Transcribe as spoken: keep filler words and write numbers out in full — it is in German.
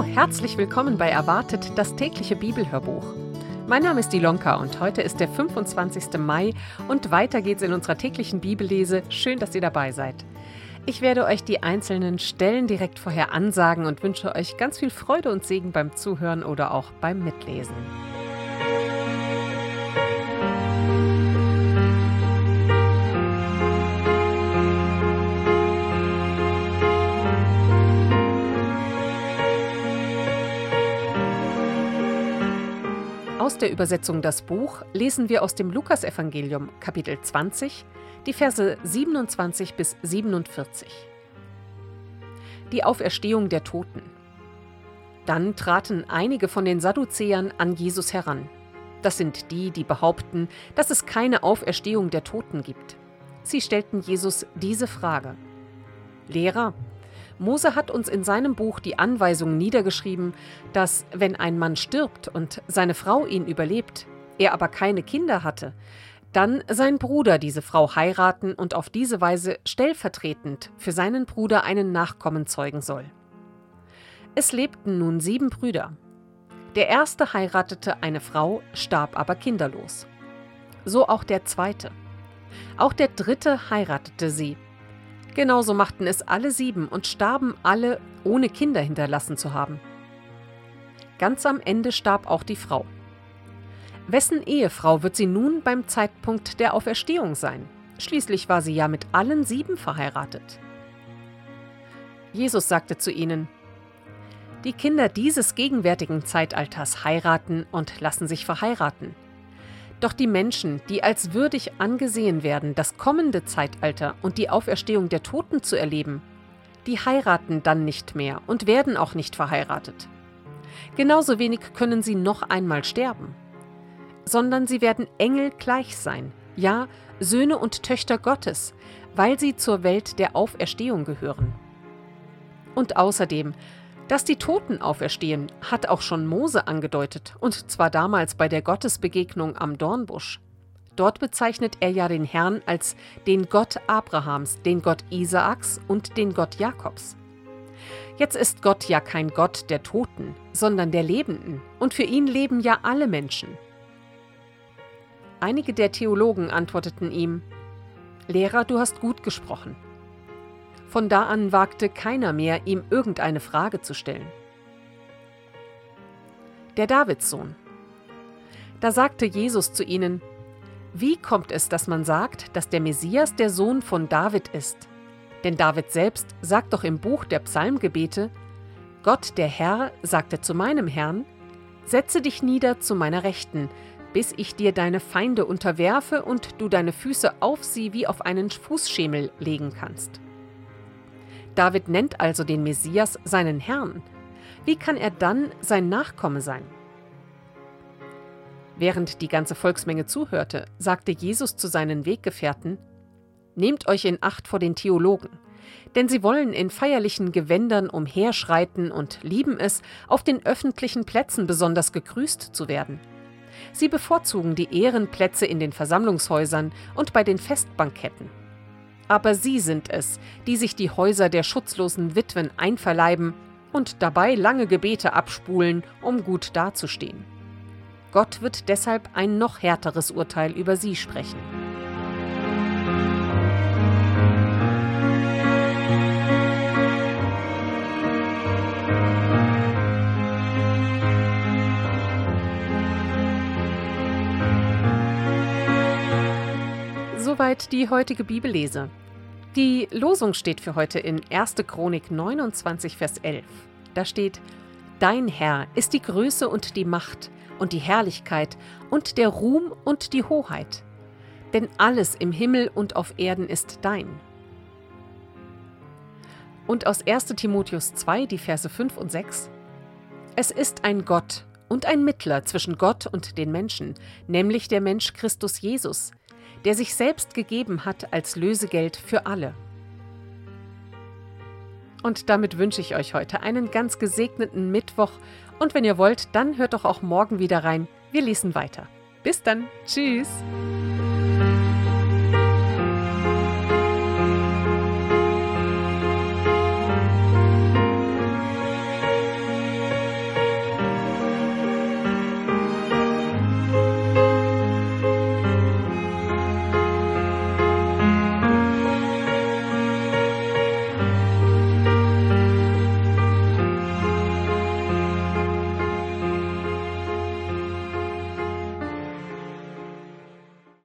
herzlich willkommen bei Erwartet, das tägliche Bibelhörbuch. Mein Name ist Ilonka und heute ist der fünfundzwanzigster Mai und weiter geht's in unserer täglichen Bibellese. Schön, dass ihr dabei seid. Ich werde euch die einzelnen Stellen direkt vorher ansagen und wünsche euch ganz viel Freude und Segen beim Zuhören oder auch beim Mitlesen. Aus der Übersetzung Das Buch lesen wir aus dem Lukasevangelium, Kapitel zwanzig, die Verse siebenundzwanzig bis siebenundvierzig. Die Auferstehung der Toten. Dann traten einige von den Sadduzäern an Jesus heran. Das sind die, die behaupten, dass es keine Auferstehung der Toten gibt. Sie stellten Jesus diese Frage: Lehrer, Mose hat uns in seinem Buch die Anweisung niedergeschrieben, dass, wenn ein Mann stirbt und seine Frau ihn überlebt, er aber keine Kinder hatte, dann sein Bruder diese Frau heiraten und auf diese Weise stellvertretend für seinen Bruder einen Nachkommen zeugen soll. Es lebten nun sieben Brüder. Der erste heiratete eine Frau, starb aber kinderlos. So auch der zweite. Auch der dritte heiratete sie. Genauso machten es alle sieben und starben alle, ohne Kinder hinterlassen zu haben. Ganz am Ende starb auch die Frau. Wessen Ehefrau wird sie nun beim Zeitpunkt der Auferstehung sein? Schließlich war sie ja mit allen sieben verheiratet. Jesus sagte zu ihnen: Die Kinder dieses gegenwärtigen Zeitalters heiraten und lassen sich verheiraten. Doch die Menschen, die als würdig angesehen werden, das kommende Zeitalter und die Auferstehung der Toten zu erleben, die heiraten dann nicht mehr und werden auch nicht verheiratet. Genauso wenig können sie noch einmal sterben, sondern sie werden Engel gleich sein, ja, Söhne und Töchter Gottes, weil sie zur Welt der Auferstehung gehören. Und außerdem, dass die Toten auferstehen, hat auch schon Mose angedeutet, und zwar damals bei der Gottesbegegnung am Dornbusch. Dort bezeichnet er ja den Herrn als den Gott Abrahams, den Gott Isaaks und den Gott Jakobs. Jetzt ist Gott ja kein Gott der Toten, sondern der Lebenden, und für ihn leben ja alle Menschen. Einige der Theologen antworteten ihm: Lehrer, du hast gut gesprochen. Von da an wagte keiner mehr, ihm irgendeine Frage zu stellen. Der Davidssohn. Da sagte Jesus zu ihnen: Wie kommt es, dass man sagt, dass der Messias der Sohn von David ist? Denn David selbst sagt doch im Buch der Psalmgebete: Gott, der Herr, sagte zu meinem Herrn: Setze dich nieder zu meiner Rechten, bis ich dir deine Feinde unterwerfe und du deine Füße auf sie wie auf einen Fußschemel legen kannst. David nennt also den Messias seinen Herrn. Wie kann er dann sein Nachkomme sein? Während die ganze Volksmenge zuhörte, sagte Jesus zu seinen Weggefährten: Nehmt euch in Acht vor den Theologen, denn sie wollen in feierlichen Gewändern umherschreiten und lieben es, auf den öffentlichen Plätzen besonders gegrüßt zu werden. Sie bevorzugen die Ehrenplätze in den Versammlungshäusern und bei den Festbanketten. Aber sie sind es, die sich die Häuser der schutzlosen Witwen einverleiben und dabei lange Gebete abspulen, um gut dazustehen. Gott wird deshalb ein noch härteres Urteil über sie sprechen. Soweit die heutige Bibellese. Die Losung steht für heute in erster Chronik neunundzwanzig, Vers elf. Da steht: Dein Herr ist die Größe und die Macht und die Herrlichkeit und der Ruhm und die Hoheit. Denn alles im Himmel und auf Erden ist dein. Und aus erster Timotheus zwei, die Verse fünf und sechs. Es ist ein Gott und ein Mittler zwischen Gott und den Menschen, nämlich der Mensch Christus Jesus, der sich selbst gegeben hat als Lösegeld für alle. Und damit wünsche ich euch heute einen ganz gesegneten Mittwoch. Und wenn ihr wollt, dann hört doch auch morgen wieder rein. Wir lesen weiter. Bis dann. Tschüss.